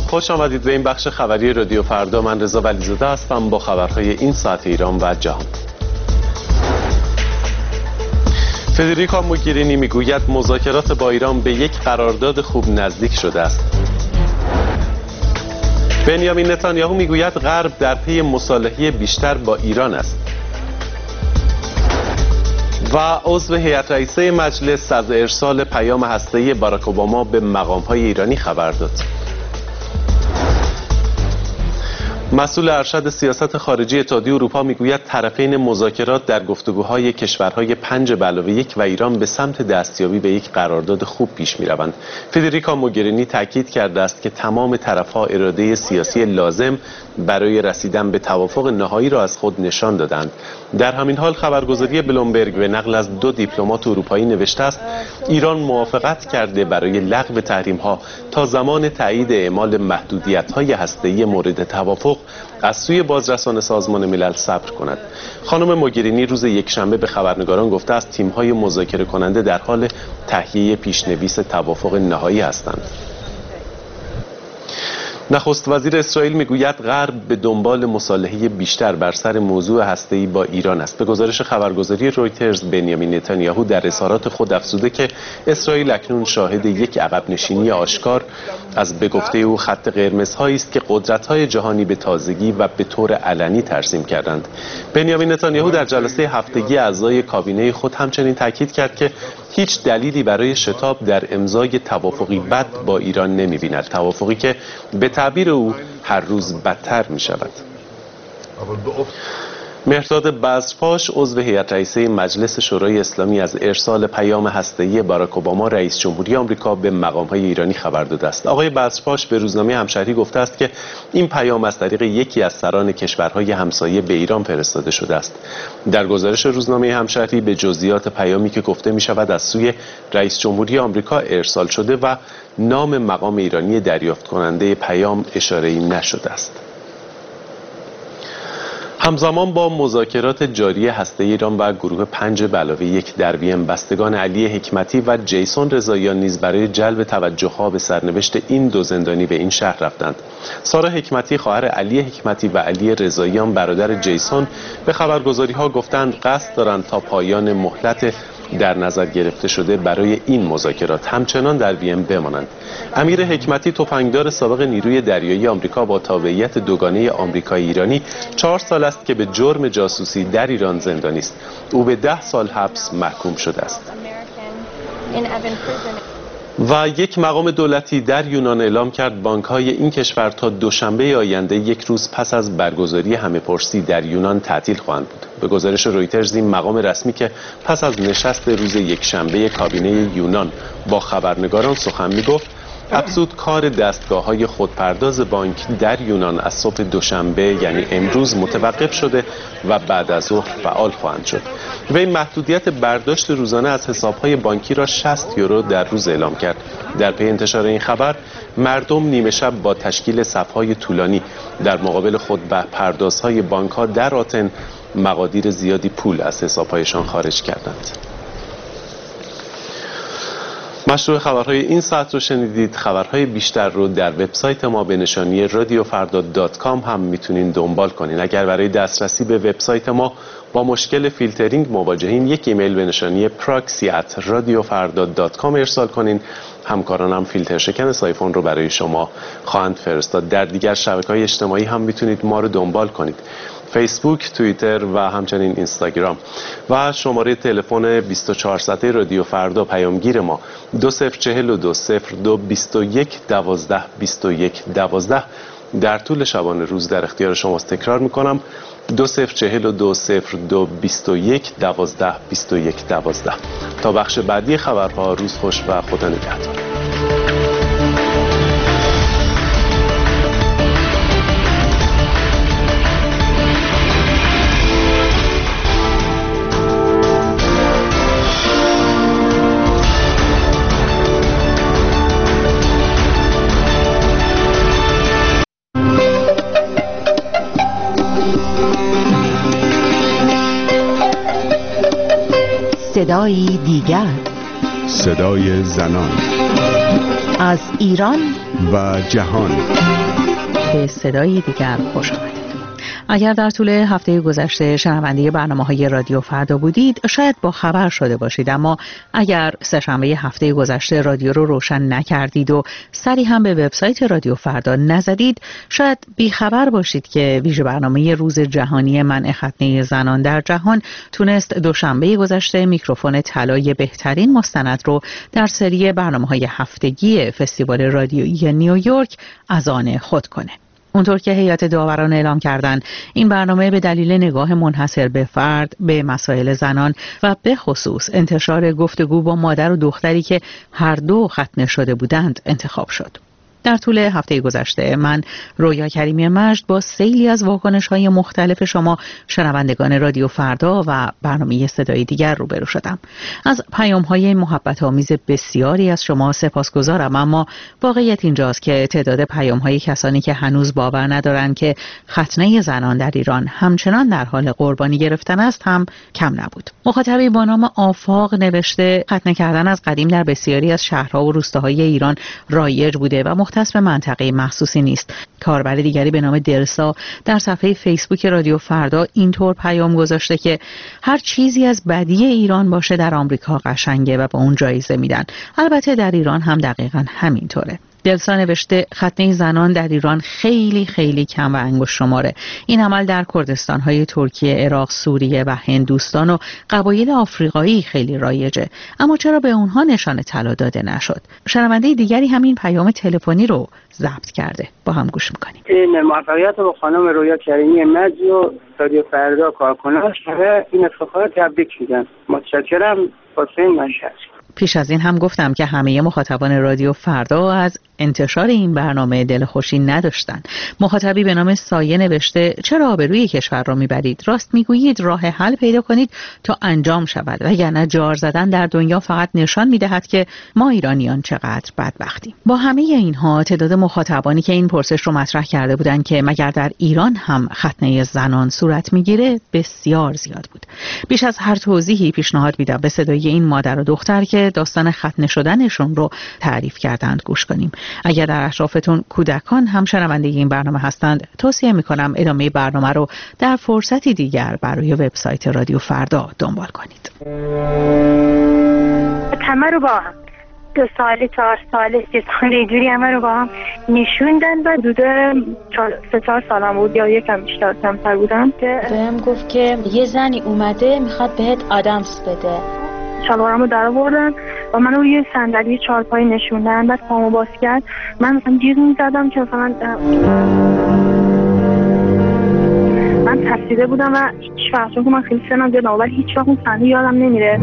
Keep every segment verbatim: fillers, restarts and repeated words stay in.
خوش آمدید به این بخش خبری رادیو فردا. من رضا ولیزاده هستم با خبرهای این ساعت ایران و جهان. فدریکا موگرینی میگوید مذاکرات با ایران به یک قرارداد خوب نزدیک شده است. بنیامین نتانیاهو میگوید غرب در پی مصالحه بیشتر با ایران است. و عضو هیئت رئیسه مجلس از ارسال پیام هسته‌ای باراک اوباما به مقام‌های ایرانی خبر داد. مسئول ارشد سیاست خارجی اتحادیه اروپا میگوید طرفین مذاکرات در گفتگوهای کشورهای پنج به علاوه یک و ایران به سمت دستیابی به یک قرارداد خوب پیش میروند. فدریکا موگرینی تاکید کرده است که تمام طرفها اراده سیاسی لازم برای رسیدن به توافق نهایی را از خود نشان دادند. در همین حال خبرگزاری بلومبرگ به نقل از دو دیپلمات اروپایی نوشته است ایران موافقت کرده برای لغو تحریم‌ها تا زمان تایید اعمال محدودیت‌های هسته‌ای مورد توافق از سوی بازرسان سازمان ملل صبر کند. خانم موگرینی روز یکشنبه به خبرنگاران گفته است تیم‌های مذاکره کننده در حال تهیه پیشنویس توافق نهایی هستند. نخست وزیر اسرائیل میگوید غرب به دنبال مصالحه بیشتر بر سر موضوع هسته‌ای با ایران است. به گزارش خبرگزاری رویترز بنیامین نتانیاهو در اظهارات خود افزوده که اسرائیل اکنون شاهد یک عقب نشینی آشکار از به گفته او خط قرمزهایی است که قدرت‌های جهانی به تازگی و به طور علنی ترسیم کردند. بنیامین نتانیاهو در جلسه هفتگی اعضای کابینه خود همچنین تاکید کرد که هیچ دلیلی برای شتاب در امضای توافقی بد با ایران نمی‌بیند. توافقی که به تعبیر او هر روز بدتر می شود. مهرداد بزرپاش عضو هیئت رئیسه مجلس شورای اسلامی از ارسال پیام هسته‌ای باراک اوباما رئیس جمهوری آمریکا به مقام‌های ایرانی خبر داده است. آقای بزرپاش به روزنامه همشهری گفته است که این پیام از طریق یکی از سران کشورهای همسایه به ایران فرستاده شده است. در گزارش روزنامه همشهری به جزئیات پیامی که گفته می شود از سوی رئیس جمهوری آمریکا ارسال شده و نام مقام ایرانی دریافت کننده پیام اشاره‌ای نشده است. همزمان با مذاکرات جاری هسته ایران و گروه پنج به علاوه یک در وین، بستگان علی حکمتی و جیسون رضاییان نیز برای جلب توجه‌ها به سرنوشت این دو زندانی به این شهر رفتند. سارا حکمتی خواهر علی حکمتی و علی رضاییان برادر جیسون به خبرگزاری‌ها گفتند قصد دارند تا پایان مهلت در نظر گرفته شده برای این مذاکرات همچنان در وین بمانند. امیر حکمتی تفنگدار سابق نیروی دریایی آمریکا با تابعیت دوگانه آمریکایی ایرانی چهار سال است که به جرم جاسوسی در ایران زندانی است. او به ده سال حبس محکوم شده است. و یک مقام دولتی در یونان اعلام کرد بانک‌های این کشور تا دوشنبه آینده یک روز پس از برگزاری همه‌پرسی در یونان تعطیل خواهند بود. به گزارش رویترز این مقام رسمی که پس از نشست روز یکشنبه کابینه یونان با خبرنگاران سخن می‌گفت افزود کار دستگاه‌های خودپرداز بانک در یونان از صبح دوشنبه یعنی امروز متوقف شده و بعد از ظهر فعال خواهند شد. و این محدودیت برداشت روزانه از حساب‌های بانکی را شصت یورو در روز اعلام کرد. در پی انتشار این خبر مردم نیمه شب با تشکیل صف‌های طولانی در مقابل خودپردازهای بانک‌ها در آتن مقادیر زیادی پول از حساب‌هایشان خارج کردند. مشروع خبرهای این ساعت رو شنیدید. خبرهای بیشتر رو در وبسایت ما به نشانی رادیو فردا دات کام هم میتونین دنبال کنین. اگر برای دسترسی به وبسایت ما با مشکل فیلترینگ مواجهین یک ایمیل به نشانی پراکسی ات رادیو فردا دات کام ارسال کنین. همکارانم هم فیلتر شکن سایفون رو برای شما خواهند فرستاد. در دیگر شبکه‌های اجتماعی هم میتونید ما رو دنبال کنید. فیسبوک، توییتر و همچنین اینستاگرام. و شماره تلفن بیست و چهار ساعته رادیو فردا پیامگیر ما دو صفر چهل و دو صفر دو بیست و یک دوازده بیست و یک دوازده در طول شبانه روز در اختیار شماست. تکرار میکنم دو صفر چهل و دو صفر دو بیست و یک دوازده بیست و یک دوازده. تا بخش بعدی خبرها روز خوش و خدا نگهدار. صدایی دیگر، صدای زنان. از ایران و جهان به صدای دیگر خوش آمدید. اگر در طول هفته گذشته شنونده برنامه‌های رادیو فردا بودید شاید با خبر شده باشید، اما اگر سه‌شنبه هفته گذشته رادیو رو روشن نکردید و سری هم به وبسایت رادیو فردا نزدید شاید بیخبر باشید که ویژه برنامه روز جهانی منع ختنه زنان در جهان تونست دوشنبه گذشته میکروفون طلای بهترین مستند رو در سری برنامه‌های هفتگی فستیوال رادیویی نیویورک از آن خود کنه. اونطور که هیئت داوران اعلام کردن این برنامه به دلیل نگاه منحصر به فرد به مسائل زنان و به خصوص انتشار گفتگو با مادر و دختری که هر دو ختنه شده بودند انتخاب شد. در طول هفته گذشته من رویا کریمی مجد با سیلی از واکنش‌های مختلف شما شنوندگان رادیو فردا و برنامه صدای دیگر روبرو شدم. از پیام‌های محبت‌آمیز بسیاری از شما سپاسگزارم، اما واقعیت اینجاست که تعداد پیام‌های کسانی که هنوز باور ندارند که ختنه زنان در ایران همچنان در حال قربانی گرفتن است هم کم نبود. مخاطبی با نام آفاق نوشته ختنه کردن از قدیم در بسیاری از شهرها و روستاهای ایران رایج بوده و مختص به منطقه مخصوصی نیست. کاربر دیگری به نام درسا در صفحه فیسبوک رادیو فردا اینطور پیام گذاشته که هر چیزی از بدی ایران باشه در آمریکا قشنگه و به اون جایزه میدن. البته در ایران هم دقیقاً همینطوره. دلسا نوشته ختنه زنان در ایران خیلی خیلی کم و انگشت شماره. این عمل در کردستان‌های ترکیه، عراق، سوریه و هندوستان و قبایل آفریقایی خیلی رایجه، اما چرا به اونها نشان طلا داده نشد؟ شنونده دیگری همین پیام تلفنی رو ضبط کرده. با هم گوش می‌کنیم. این موفقیت با خانم رویا کریمی مجد و رادیو فردا کارکناش برای این افتخار تبریک میگم. متشکرم. واسه مشهد. پیش از این هم گفتم که همه مخاطبان رادیو فردا از انتشار این برنامه دلخوشی نداشتن. مخاطبی به نام سایه نوشته چرا آبروی کشور را میبرید؟ راست میگویید راه حل پیدا کنید تا انجام شود، وگرنه جار زدن در دنیا فقط نشان میدهد که ما ایرانیان چقدر بدبختیم. با همه اینها تعداد مخاطبانی که این پرسش رو مطرح کرده بودند که مگر در ایران هم ختنه زنان صورت میگیره بسیار زیاد بود. بیش از هر توضیحی پیشنهاد میدم به صدای این مادر و دختر که داستان ختنه شدنشون رو تعریف کردند گوش کنیم. اگر در اطرافتون کودکان هم شنونده این برنامه هستند توصیه میکنم ادامه برنامه رو در فرصتی دیگر برای وبسایت رادیو فردا دنبال کنید. همه رو با هم دو سالی چهار سالی سی سالی اینجوری همه رو با هم نشوندن و دوده سه چهار سالم بود یا یکم بیشتر کمتر بودم که بهم گفت که یه زنی اومده میخواد بهت آدامس بده. شلوارمو در آوردن و منو روی صندلی چهارپایی نشوندن. بعد پامو باز کرد. من مثلا جیغ میزدم که مثلا من ترسیده بودم و هیچ وقت، چون که من خیلی سنم زیاد ولی هیچ وقت اون صحنه یادم نمیره.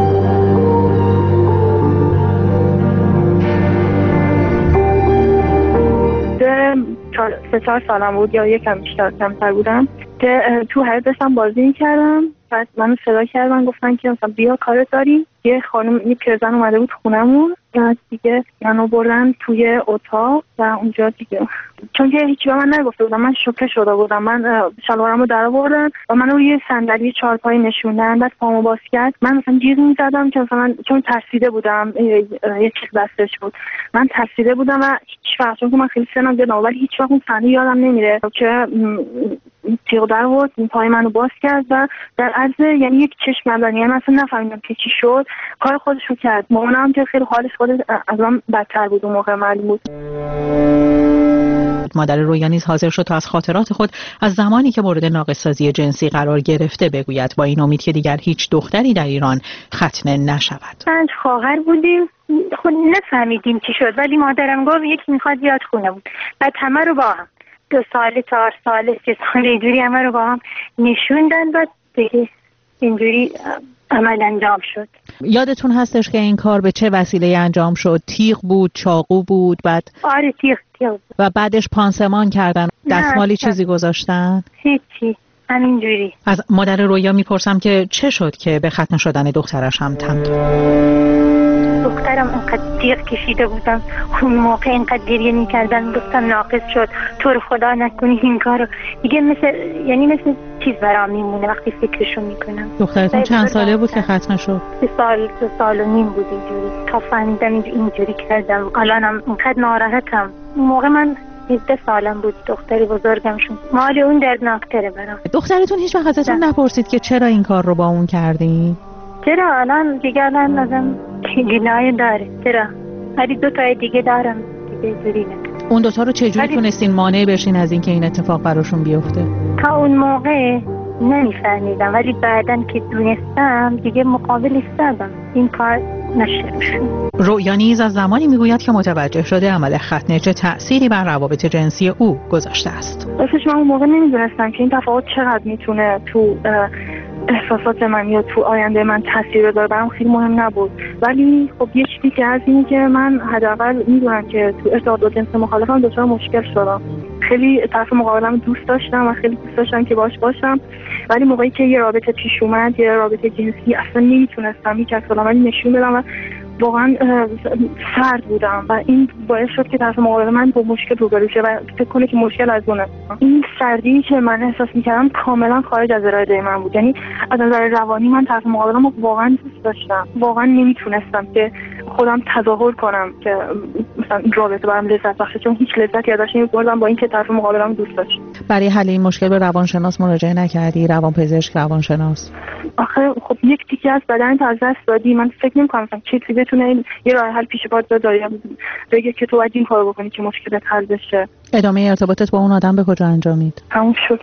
سه چهار سالم بود یا یکم بیشتر کمتر بودم که تو حیاط داشتم بازی میکردم. بعد منو صدا کردن گفتن که مثلا بیا کارت داریم. یه خانم یه پیرزن اومده بود خونمون و دیگه منو بردن توی اتاق و اونجا دیگه چون که هیچی به من نگفته بودم من شوکه شده بودم. من شلوارمو در آوردن و منو روی صندلی چهارپایی نشوندن. بعد پامو باز کرد. من مثلا جیغ میزدم که مثلا چون ترسیده بودم یه چیز دستش بود. من ترسیده بودم و هیچ وقت، چون که من خیلی سنم زیاد ولی هیچ وقت اون صحنه یادم نمیره که تیغ در آورد پای منو باز کرد و در عرض یعنی یک چشم نزدن. یعنی مثلا نفهمیدم که چی شد. کار خودشو کرد. مامانم که خیلی حالش خودش از من بدتر بود اون موقع معلوم بود. مادر رویا نیز حاضر شد تا از خاطرات خود از زمانی که مورد ناقص‌سازی جنسی قرار گرفته بگوید، با این امید که دیگر هیچ دختری در ایران ختنه نشود. پنج خواهر بودیم. خود نفهمیدیم چی شد ولی مادرم گفت یکی میخواد بیاد خونه بود. بعد همه رو با هم دو سالی چهار سالی سی سالی اینجوری همه رو با هم نشوندن و دیگه اینجوری عمل انجام شد. یادتون هستش که این کار به چه وسیله انجام شد؟ تیغ بود، چاقو بود؟ بعد آره تیغ تیغ بود. و بعدش پانسمان کردن؟ دستمالی چیزی گذاشتن؟ هیچی، همینجوری. از مادر رویا میپرسم که چه شد که به ختنه شدن دخترش هم تن داد؟ دخترم اینقدر تیغ کشیده بودم، اون موقع اینقدر گریه میکردن، گفتم ناقص شد، تو رو خدا نکنی این کارو دیگه. مثل یعنی مثل چیز برام میمونه وقتی فکرشو میکنم. دخترتون چند ساله بود که ختم شد؟ سه سال سه سال و نیم بود اینجوری. تا فهمیدم اینجوری کردم. الانم اینقدر ناراحتم. اون موقع من هجده سالم بود، دختری بزرگم شد. مال اون دردناکتره برام. دخترتون هیچ وقت ازتون نپرسید که چرا این کار رو با اون کردین؟ چرا الان دیگه الان ازم گناه داره. چرا؟ ولی دو تا دیگه دارم دیگه جوری نکنم. اون دوتا رو چجوری تونستین مانع بشین از این که این اتفاق براشون بیفته؟ تا اون موقع نمیفهمیدم، ولی بعدن که دونستم دیگه مقابل ایستادم این کار نشه. رؤیا نیز از زمانی میگوید که متوجه شده عمل ختنه چه تأثیری بر روابط جنسی او گذاشته است. راستش من اون موقع نمیدونستم که این تفاوت چقدر میتونه تو احساسات من یا تو آینده من تاثیر داره. برام خیلی مهم نبود، ولی خب یه چیزی که از اینه که من حداقل میدونم که تو ارتباط جنس مخالفم دچار مشکل شدم. خیلی طرف مقابلم دوست داشتم و خیلی دوست داشتم که باش باشم، ولی موقعی که یه رابطه پیش اومد، یه رابطه جنسی، اصلا نمیتونستم هیچ از خودم نشون بدم و واقعا سرد بودم و این باعث شد که طرف مقابل من با مشکل روبرو شه و فکر کنه که مشکل از اونه. این سردی که من احساس میکردم کاملا خارج از اراده من بود. یعنی از نظر روانی من طرف مقابلم واقعا دوست داشتم، واقعا نمیتونستم که خودم تظاهر کنم که مثلا رابطه برام لذت بخشه، چون هیچ لذتی ازش نمیبردم با اینکه طرف مقابلم دوست داشت. برای حل این مشکل به روانشناس مراجعه نکردی؟ روانپزشک، روانشناس؟ آخه خب یک تیکه از بدن از دست دادی. من فکر نمی‌کنم مثلا چیزی بتونه یه راه حل پیش پات بذاره، بگه که تو باید این کارو بکنی که مشکلت حل بشه. ادامه ارتباطت با اون آدم به کجا انجامید؟ تموم شد.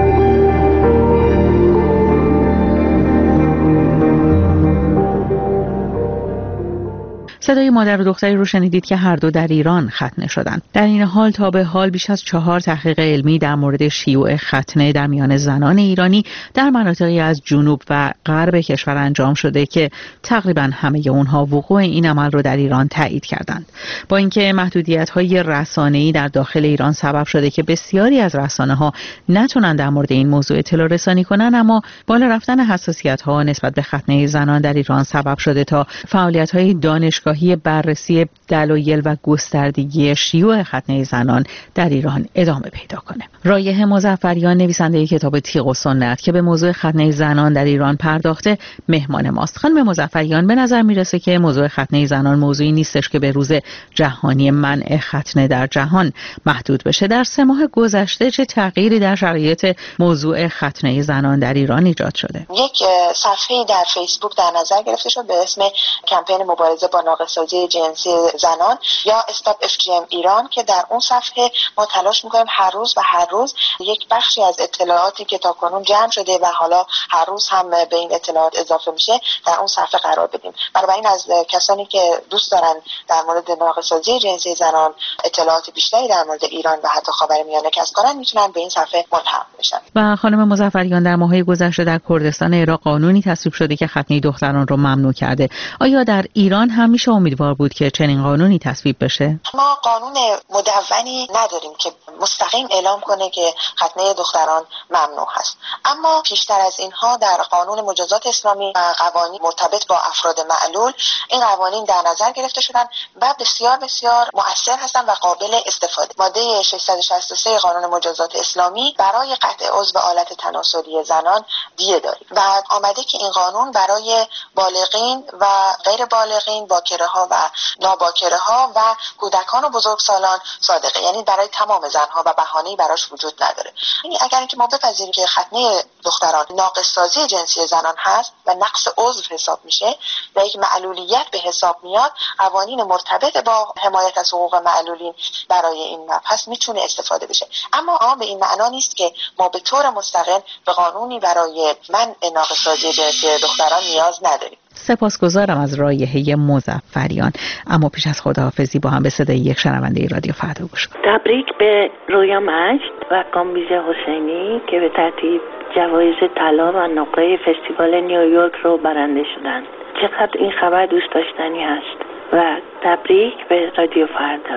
صدای مادر و دختری رو شنیدید که هر دو در ایران ختنه شدند. در این حال تا به حال بیش از چهار تحقیق علمی در مورد شیوع ختنه در میان زنان ایرانی در مناطقی از جنوب و غرب کشور انجام شده که تقریبا همه اونها وقوع این عمل رو در ایران تایید کردند. با اینکه محدودیت‌های رسانه‌ای در داخل ایران سبب شده که بسیاری از رسانه‌ها نتونن در مورد این موضوع اطلاع رسانی کنن، اما بالا رفتن حساسیت‌ها نسبت به ختنه زنان در ایران سبب شده تا فعالیت‌های دانشگاهی بررسی دلایل و گستردگی شیوع ختنه زنان در ایران ادامه پیدا کنه. رایحه مظفریان، نویسنده کتاب تیغ و سنت که به موضوع ختنه زنان در ایران پرداخته، مهمان ماست. خانم مظفریان، به نظر میرسه که موضوع ختنه زنان موضوعی نیستش که به روز جهانی منع ختنه در جهان محدود بشه. در سه ماه گذشته چه تغییری در شرایط موضوع ختنه زنان در ایران ایجاد شده؟ یک صفحه در فیسبوک در نظر گرفته شد به اسم کمپین مبارزه با ناقص‌سازی جنسی زنان یا استاپ اف جی ام ایران، که در اون صفحه ما تلاش می‌کنیم هر روز و هر روز یک بخشی از اطلاعاتی که تاکنون جمع شده و حالا هر روز هم به این اطلاعات اضافه میشه در اون صفحه قرار بدیم. بنابراین از کسانی که دوست دارن در مورد ناقص‌سازی جنسی زنان اطلاعات بیشتری در مورد ایران و حتی خاورمیانه کسب کنن میتونن به این صفحه ملحق بشن. و خانم مظفریان، در ماه‌های گذشته در کردستان عراق قانونی تصویب شده که ختنه دختران رو ممنوع کرده. آیا در ایران هم میشه امیدوار بود که چنین قانونی تصویب بشه؟ ما قانون مدونی نداریم که مستقیم اعلام کنه که ختنه دختران ممنوع هست، اما پیشتر از اینها در قانون مجازات اسلامی و قوانین مرتبط با افراد معلول این قوانین در نظر گرفته شدن و بسیار بسیار مؤثر هستن و قابل استفاده. ماده ششصد و شصت و سه قانون مجازات اسلامی برای قطع عضو آلت تناسلی زنان دیه داریم و آمده که این قانون برای بالغین و غیر بالغین، باکره‌ها و ناباکره‌ها و کودکان و بزرگسالان صادقه، یعنی برای تمام زنها و بهانه‌ای براش وجود نداره. یعنی اگر اینکه ما بپذیریم که ختنه دختران ناقص‌سازی جنسی زنان هست و نقص عضو حساب میشه و یک معلولیت به حساب میاد، قوانین مرتبط با حمایت از حقوق معلولین برای این مبحث میتونه استفاده بشه. اما آن به این معنا نیست که ما به طور مستقل به قانونی برای منع ناقص‌سازی جنسی دختران نیاز نداریم. سپاسگزارم از رایحه مظفریان. اما پیش از خداحافظی با هم به صدای یک شنونده رادیو فردا گوش کنیم. تبریک به رویا مجد و قامبیزه حسینی که به ترتیب جوایز طلا و نقره فستیوال نیویورک رو برنده شدند. چقدر این خبر دوست داشتنی هست و تبریک به رادیو فردا.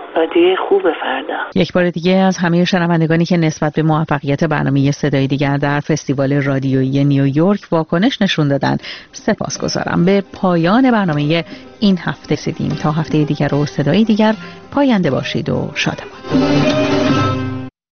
رادیوی خوب فردا. یک بار دیگه از همه شنوندگانی که نسبت به موفقیت برنامه صدای دیگر در فستیوال رادیویی نیویورک واکنش نشون دادن سپاسگزارم. به پایان برنامه این هفته رسیدیم. تا هفته دیگر و صدای دیگر، پاینده باشید و شادمان.